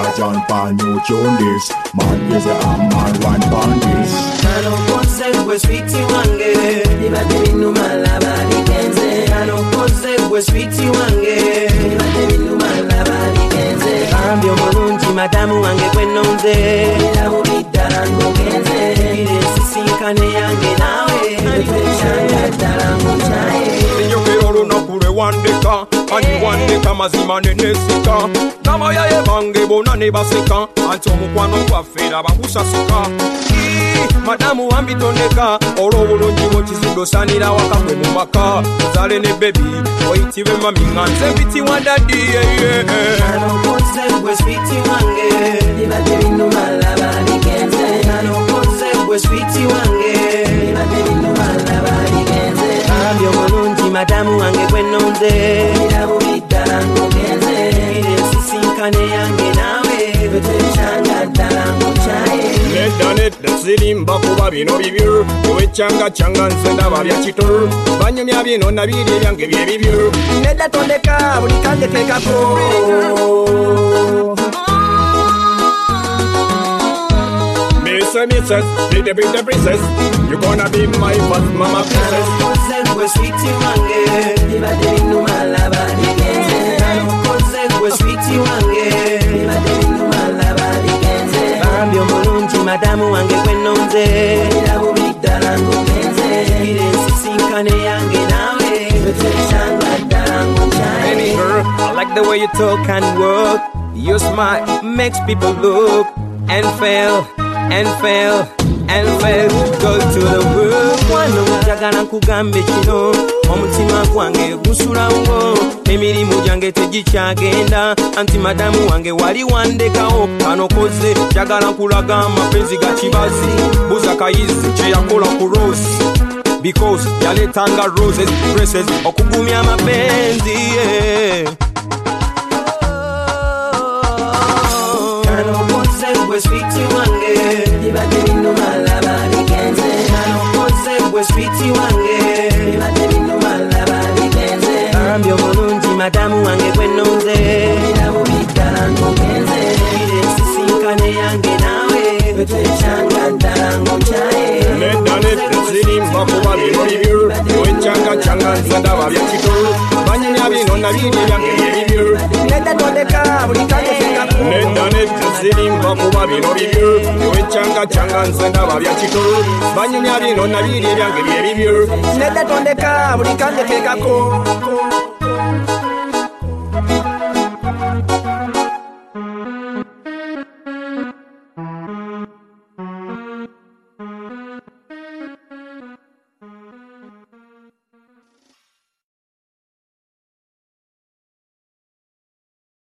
John Paul new tune this. Man is a man one pound this. Nano consegue sweetie wange Nibate binu malaba nikenze Nano consegue sweetie wange Nibate binu malaba nikenze Ambio mulungi madamu wange kwenonze Ninamu bidala ngokenze Ile sisinkane yange nawe Nibate changa talango chaye Sinyoke olunaku lwewandika Ani wandika mazima nenesika Nama yaye bange bona ne baseka Anti omukwano gwaffe bagusasika Madamu wambitondeka olw'obulungi bw'okizido osaanira waka gwe mu maka ozaale ne bebi oyitibwe mami nga nze mpitibwa dadi Nanokoze gwe switi wange Nibadde binnuma laba bigenze Nanokoze gwe switi wange Nibadde binnuma laba bigenze Ambyo mulungi madamu wange gwe nonze Irabu biddala ngogenze Ire nsisinkane yange nawe Betechanga ddala ngochaye Nedda sirimba kuba bino bibyo Owechanga changa nze ndaba bya kito Banyumya bino nabiri ebyange bye bibyo Nedda tondeka buli kange tekako Mrs. Little bit the princess You gonna be my first mama princess Nanokoze sweetie wange Nibadde binnuma laba bigenze Nanokoze sweetie wange Nibadde binnuma laba bigenze Ambyo mulungi madamu wange kwenonze Irabu biddala ngogenze Ire nsisinkane yange nawe Betechanga ddala ngochaye Baby girl, I like the way you talk and walk Your smile makes people look and fail Go to the world Wano njagala nkugambe kino Omutima gwange gusulawo Emirimu gyange tegikyagenda Anti madamu wange wali wandekawo Kano koze njagala nkulaga amapenzi ga kibazi Buza kayizi kye yakola ku Rose Because yaletanga roses, dresses okugumya amapenzi Gwe sweetie wange Nibadde binnuma laba bigenze Nanokoze gwe sweetie wange Nibadde binnuma laba bigenze Ambyo mulungi madamu wange kwenonze Irabu biddala ngogenze Ire nsisinkane yange nawe Betechanga ddala ngochaye Nedda sirimba kuba bino bibyo Owechanga nze ndaba bya kito Banyumya bino nabiri ebyange bye bibyo Nedda tondeka buli kange tekako Nedda sirimba kuba bino bibyo Owechanga nze ndaba bya kito Banyumya bino nabiri ebyange bye bibyo Nedda tondeka buli kange tekako